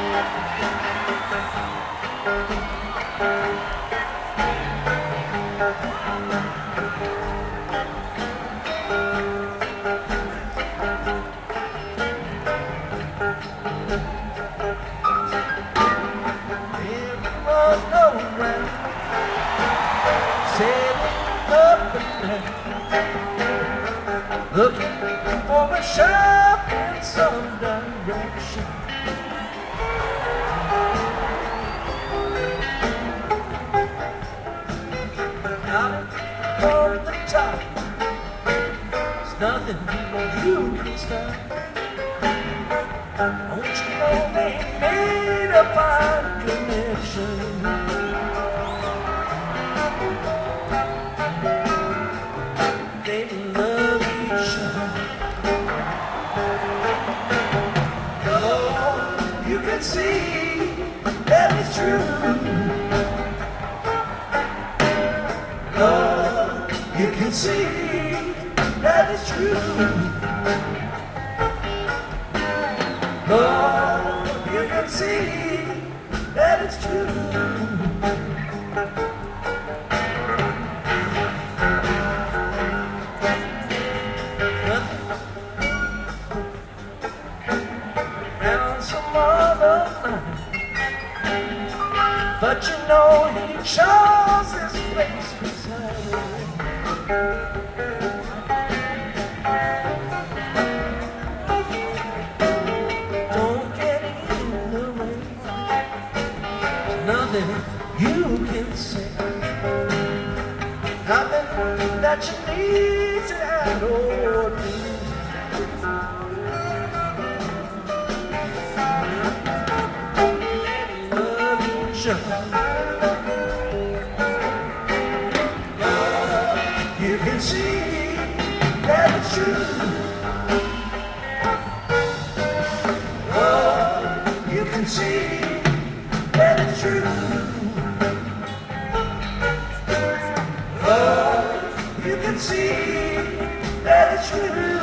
Looking for a shop in some direction. Out on the top, there's nothing you can stop. Don't you know they made a fine connection? They love each other. Oh, you can see that it's true. Oh, you can see that it's true. Oh, you can see that it's true. But you know he chose this place beside me. Don't get in the way. There's nothing you can say. Nothing that you need to add or do. You can see that it's true. Oh, you can see that it's true. Oh, you can see that it's true.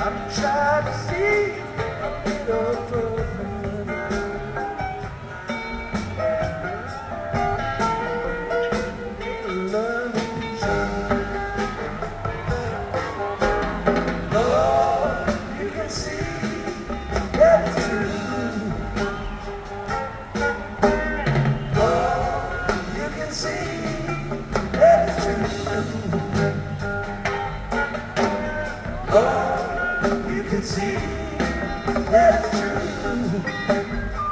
I'm trying to see a little further. Love is Lord, you can see that it's true. Lord, you can see that it's true. Lord, you can see that it's true.